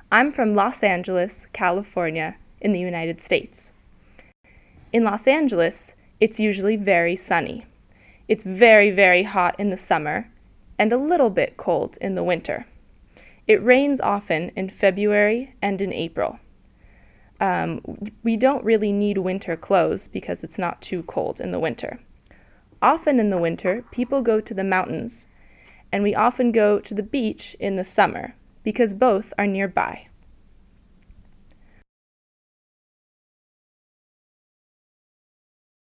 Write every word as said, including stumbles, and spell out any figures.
I'm from Los Angeles, California, in the United States. In Los Angeles, it's usually very sunny. It's very, very hot in the summer and a little bit cold in the winter. It rains often in February and in April. Um, we don't really need winter clothes because it's not too cold in the winter. Often in the winter, people go to the mountains, and we often go to the beach in the summer because both are nearby.